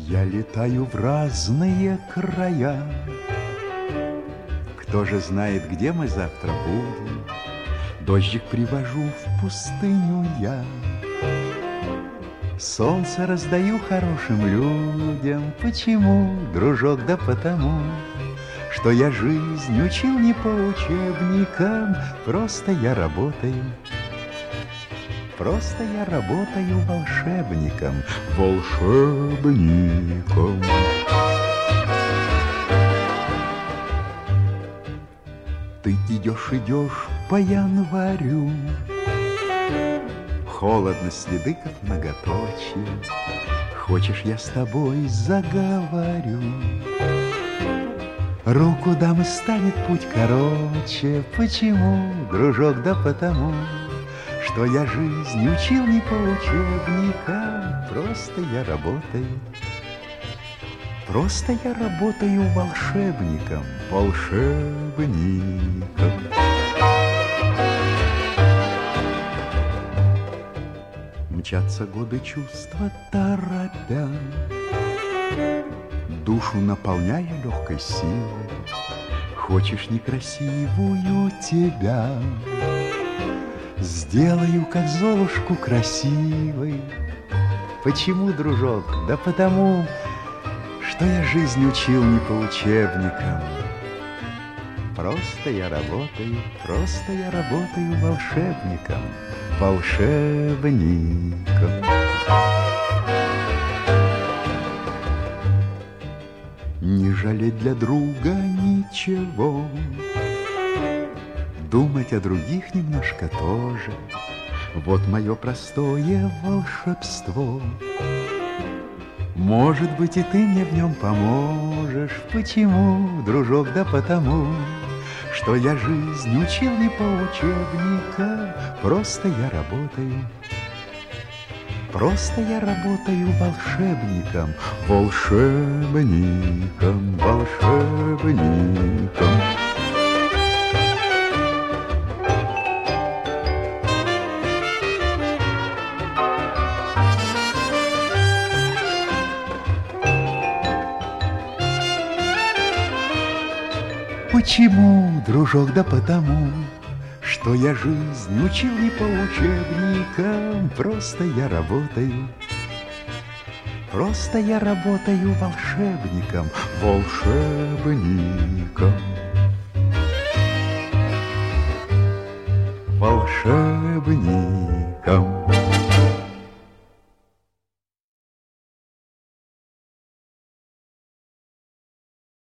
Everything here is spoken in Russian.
Я летаю в разные края. Кто же знает, где мы завтра будем? Дождик привожу в пустыню я. Солнце раздаю хорошим людям. Почему, дружок? Да потому, что я жизнь учил не по учебникам. Просто я работаю. Просто я работаю волшебником. Волшебником. Ты идешь по январю. Холодно, следы как многоточие. Хочешь, я с тобой заговорю? Руку дам, и станет путь короче. Почему, дружок? Да потому, что я жизнь учил не по учебникам. Просто я работаю. Просто я работаю волшебником. Волшебником. Мчатся годы чувства торопя, душу наполняя легкой силой. Хочешь некрасивую тебя, сделаю, как Золушку, красивой. Почему, дружок? Да потому, что я жизнь учил не по учебникам. Просто я работаю волшебником. Волшебником. Не жалеть для друга ничего, думать о других немножко тоже. Вот мое простое волшебство. Может быть, и ты мне в нем поможешь. Почему, дружок? Да потому, что я жизнь учил не по учебникам. Просто я работаю волшебником. Волшебником, волшебником. Почему, дружок? Да потому, что я жизнь учил не по учебникам. Просто я работаю волшебником. Волшебником. Волшебником.